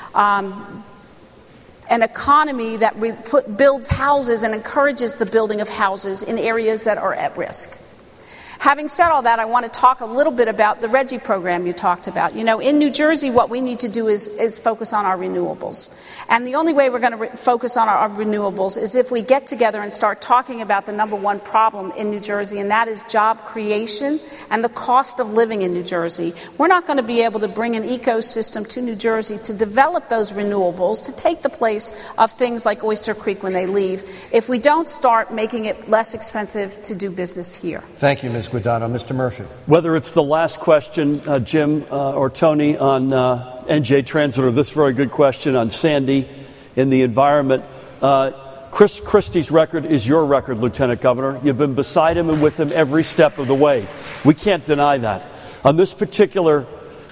an economy that builds houses and encourages the building of houses in areas that are at risk. Having said all that, I want to talk a little bit about the RGGI program you talked about. You know, in New Jersey, what we need to do is focus on our renewables. And the only way we're going to focus on our renewables is if we get together and start talking about the number one problem in New Jersey, and that is job creation and the cost of living in New Jersey. We're not going to be able to bring an ecosystem to New Jersey to develop those renewables, to take the place of things like Oyster Creek when they leave, if we don't start making it less expensive to do business here. Thank you, Ms. Guadagno. Mr. Murphy. Whether it's the last question, Jim or Tony, on NJ Transit, or this very good question on Sandy in the environment, Chris Christie's record is your record, Lieutenant Governor. You've been beside him and with him every step of the way. We can't deny that. On this particular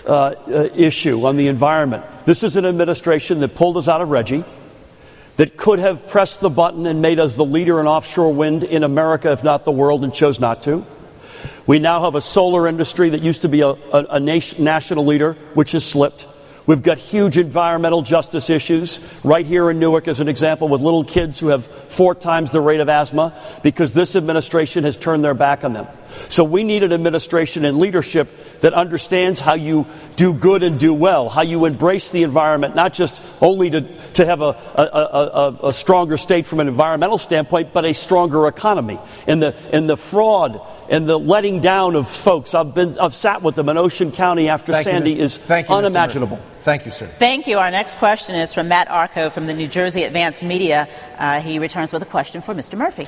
issue, on the environment, this is an administration that pulled us out of RGGI, that could have pressed the button and made us the leader in offshore wind in America, if not the world, and chose not to. We now have a solar industry that used to be a national leader, which has slipped. We've got huge environmental justice issues right here in Newark, as an example, with little kids who have 4 times the rate of asthma because this administration has turned their back on them. So we need an administration and leadership that understands how you do good and do well, how you embrace the environment, not just only to have a stronger state from an environmental standpoint, but a stronger economy. And the fraud and the letting down of folks, I've sat with them in Ocean County after Sandy is unimaginable. Thank you, sir. Thank you. Our next question is from Matt Arco from the New Jersey Advanced Media. He returns with a question for Mr. Murphy.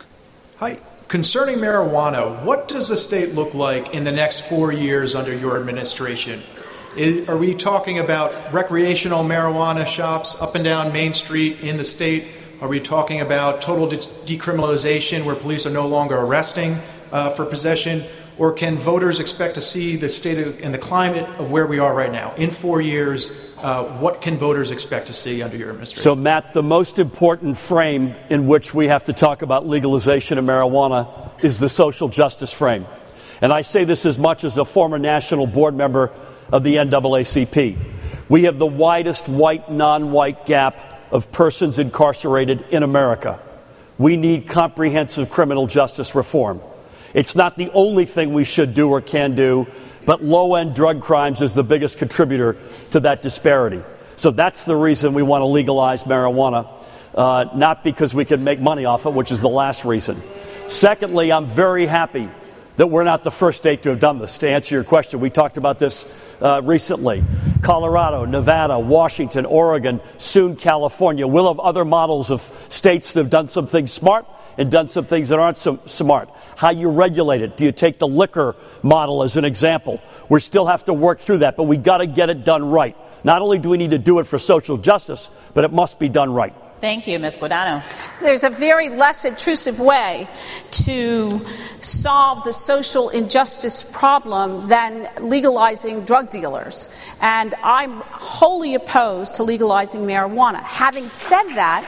Hi. Concerning marijuana, what does the state look like in the next 4 years under your administration? Are we talking about recreational marijuana shops up and down Main Street in the state? Are we talking about total decriminalization where police are no longer arresting for possession? Or can voters expect to see the state and the climate of where we are right now? In 4 years, what can voters expect to see under your administration? So, Matt, the most important frame in which we have to talk about legalization of marijuana is the social justice frame. And I say this as much as a former national board member of the NAACP. We have the widest white, non-white gap of persons incarcerated in America. We need comprehensive criminal justice reform. It's not the only thing we should do or can do, but low-end drug crimes is the biggest contributor to that disparity. So that's the reason we want to legalize marijuana, not because we can make money off it, which is the last reason. Secondly, I'm very happy that we're not the first state to have done this. To answer your question, we talked about this recently. Colorado, Nevada, Washington, Oregon, soon California. We'll have other models of states that have done some things smart and done some things that aren't so smart. How you regulate it. Do you take the liquor model as an example? We still have to work through that, but we got to get it done right. Not only do we need to do it for social justice, but it must be done right. Thank you, Ms. Guadagno. There's a very less intrusive way to solve the social injustice problem than legalizing drug dealers. And I'm wholly opposed to legalizing marijuana. Having said that,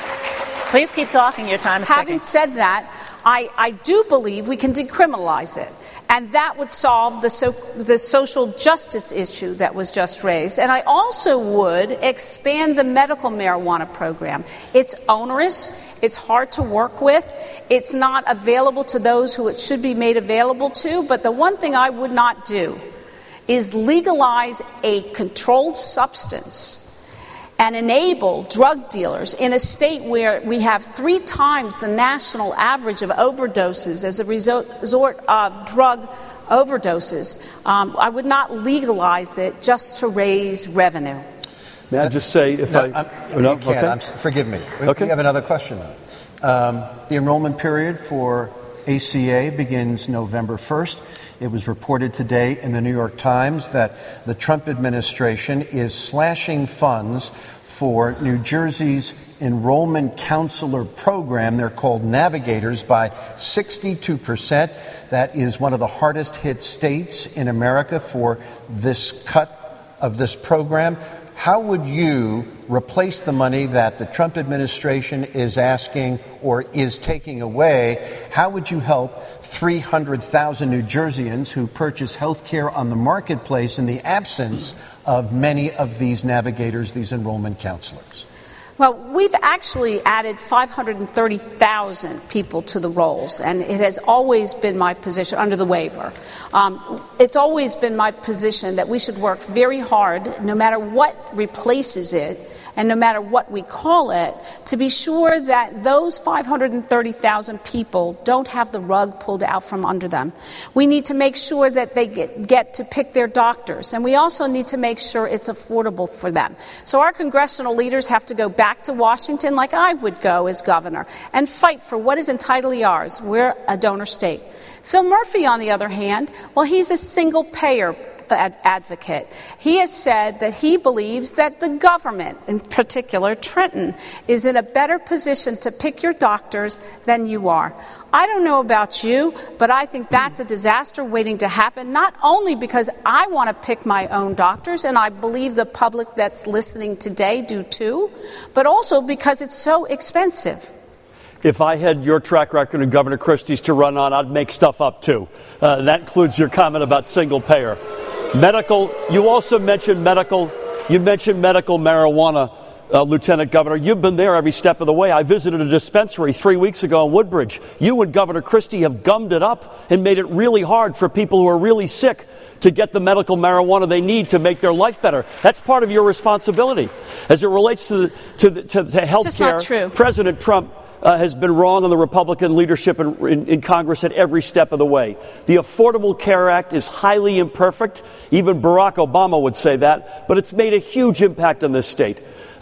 please keep talking. Your time is ticking. Having said that, I do believe we can decriminalize it. And that would solve the social justice issue that was just raised. And I also would expand the medical marijuana program. It's onerous. It's hard to work with. It's not available to those who it should be made available to. But the one thing I would not do is legalize a controlled substance and enable drug dealers in a state where we have 3 times the national average of overdoses as a result of drug overdoses. I would not legalize it just to raise revenue. May I just say, if forgive me. Okay. We have another question, though. The enrollment period for ACA begins November 1st. It was reported today in the New York Times that the Trump administration is slashing funds for New Jersey's enrollment counselor program. They're called Navigators by 62%. That is one of the hardest hit states in America for this cut of this program. How would you replace the money that the Trump administration is asking or is taking away? How would you help 300,000 New Jerseyans who purchase health care on the marketplace in the absence of many of these navigators, these enrollment counselors? Well, we've actually added 530,000 people to the rolls, and it has always been my position under the waiver. It's always been my position that we should work very hard, no matter what replaces it, and no matter what we call it, to be sure that those 530,000 people don't have the rug pulled out from under them. We need to make sure that they get to pick their doctors, and we also need to make sure it's affordable for them. So our congressional leaders have to go back to Washington, like I would go as governor, and fight for what is entirely ours. We're a donor state. Phil Murphy, on the other hand, well, he's a single-payer advocate. He has said that he believes that the government, in particular Trenton, is in a better position to pick your doctors than you are. I don't know about you, but I think that's a disaster waiting to happen, not only because I want to pick my own doctors, and I believe the public that's listening today do too, but also because it's so expensive. If I had your track record and Governor Christie's to run on, I'd make stuff up too. That includes your comment about single payer. Medical, you also mentioned medical marijuana, Lieutenant Governor. You've been there every step of the way. I visited a dispensary 3 weeks ago in Woodbridge. You and Governor Christie have gummed it up and made it really hard for people who are really sick to get the medical marijuana they need to make their life better. That's part of your responsibility. As it relates to health care, President Trump has been wrong on the Republican leadership in Congress at every step of the way. The Affordable Care Act is highly imperfect. Even Barack Obama would say that. But it's made a huge impact on this state.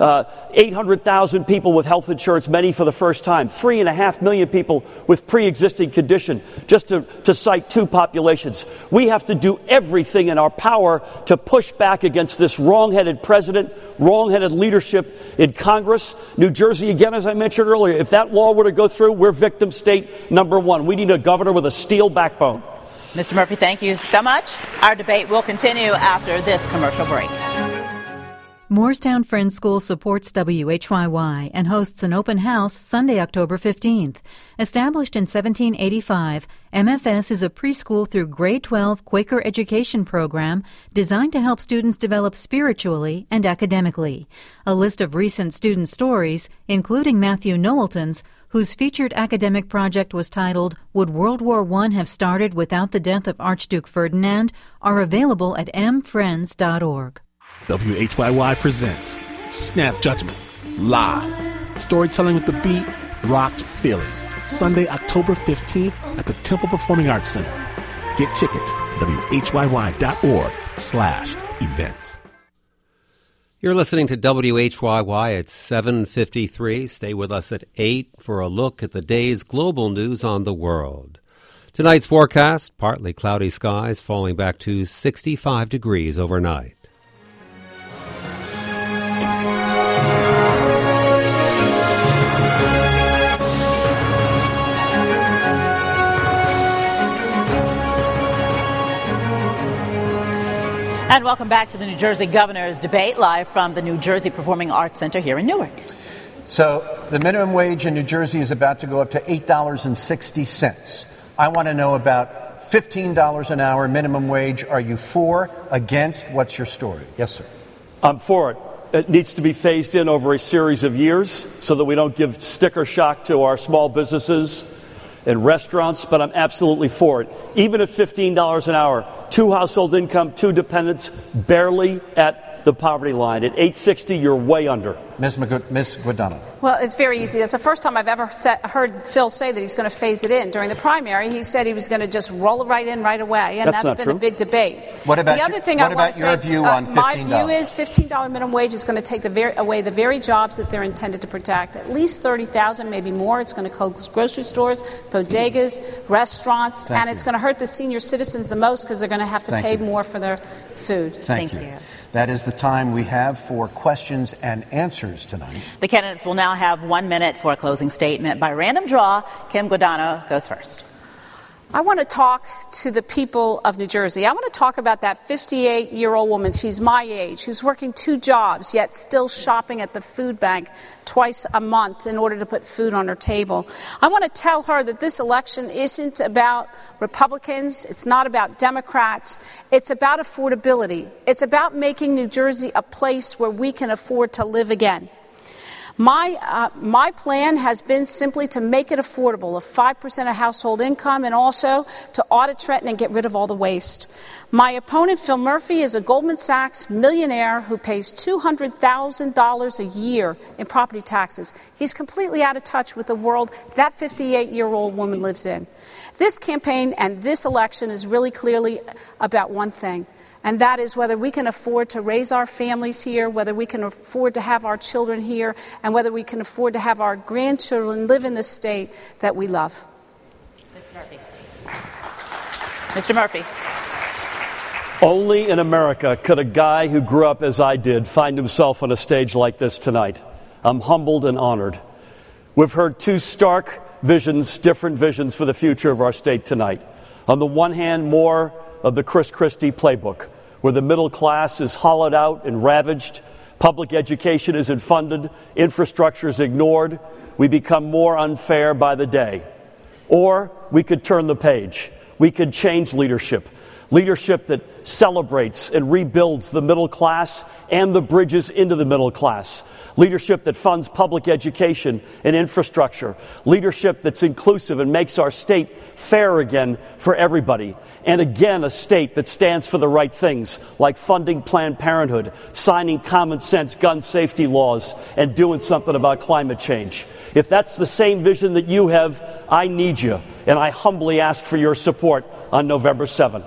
800,000 people with health insurance, many for the first time. 3.5 million people with pre-existing condition, just to cite 2 populations. We have to do everything in our power to push back against this wrong-headed president, wrong-headed leadership in Congress. New Jersey, again, as I mentioned earlier, if that law were to go through, we're victim state number 1. We need a governor with a steel backbone. Mr. Murphy, thank you so much. Our debate will continue after this commercial break. Moorestown Friends School supports WHYY and hosts an open house Sunday, October 15th. Established in 1785, MFS is a preschool through grade 12 Quaker education program designed to help students develop spiritually and academically. A list of recent student stories, including Matthew Knowlton's, whose featured academic project was titled Would World War I Have Started Without the Death of Archduke Ferdinand, are available at mfriends.org. WHYY presents Snap Judgment, live. Storytelling with the beat, rocks feeling. Sunday, October 15th at the Temple Performing Arts Center. Get tickets at whyy.org/events. You're listening to WHYY at 7:53. Stay with us at 8 for a look at the day's global news on the world. Tonight's forecast, partly cloudy skies, falling back to 65 degrees overnight. And welcome back to the New Jersey Governor's Debate, live from the New Jersey Performing Arts Center here in Newark. So the minimum wage in New Jersey is about to go up to $8.60. I want to know about $15 an hour minimum wage. Are you for, against? What's your story? Yes, sir. I'm for it. It needs to be phased in over a series of years so that we don't give sticker shock to our small businesses and restaurants, but I'm absolutely for it. Even at $15 an hour, 2 household income, 2 dependents, barely at the poverty line. At 860, you're way under. Ms. Guadagno. Well, it's very easy. That's the first time I've ever heard Phil say that he's going to phase it in. During the primary, he said he was going to just roll it right in right away, and that's been a big debate. What about the other thing I want to say, your view on $15? My view is $15 minimum wage is going to take away the very jobs that they're intended to protect. At least 30,000, maybe more. It's going to close grocery stores, bodegas, restaurants, and it's going to hurt the senior citizens the most because they're going to have to pay more for their food. Thank you. That is the time we have for questions and answers tonight. The candidates will now have 1 minute for a closing statement. By random draw, Kim Guadagno goes first. I want to talk to the people of New Jersey. I want to talk about that 58-year-old woman, she's my age, who's working 2 jobs, yet still shopping at the food bank twice a month in order to put food on her table. I want to tell her that this election isn't about Republicans, it's not about Democrats, it's about affordability. It's about making New Jersey a place where we can afford to live again. My plan has been simply to make it affordable, of 5% of household income, and also to audit Trenton and get rid of all the waste. My opponent, Phil Murphy, is a Goldman Sachs millionaire who pays $200,000 a year in property taxes. He's completely out of touch with the world that 58-year-old woman lives in. This campaign and this election is really clearly about one thing, and that is whether we can afford to raise our families here, whether we can afford to have our children here, and whether we can afford to have our grandchildren live in the state that we love. Mr. Murphy. Only in America could a guy who grew up as I did find himself on a stage like this tonight. I'm humbled and honored. We've heard 2 stark visions, different visions for the future of our state tonight. On the one hand, more of the Chris Christie playbook, where the middle class is hollowed out and ravaged, public education isn't funded, infrastructure is ignored, we become more unfair by the day. Or we could turn the page. We could change leadership that celebrates and rebuilds the middle class and the bridges into the middle class. Leadership that funds public education and infrastructure. Leadership that's inclusive and makes our state fair again for everybody. And again, a state that stands for the right things, like funding Planned Parenthood, signing common sense gun safety laws, and doing something about climate change. If that's the same vision that you have, I need you, and I humbly ask for your support on November 7th.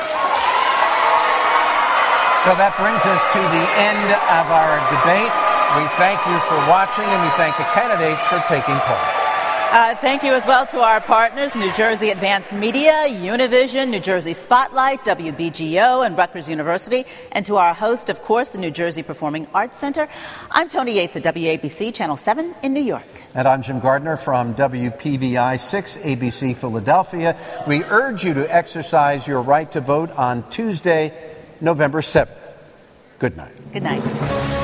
So that brings us to the end of our debate. We thank you for watching, and we thank the candidates for taking part. Thank you as well to our partners, New Jersey Advanced Media, Univision, New Jersey Spotlight, WBGO, and Rutgers University, and to our host, of course, the New Jersey Performing Arts Center. I'm Tony Yates at WABC Channel 7 in New York. And I'm Jim Gardner from WPVI 6 ABC Philadelphia. We urge you to exercise your right to vote on Tuesday, November 7th. Good night. Good night.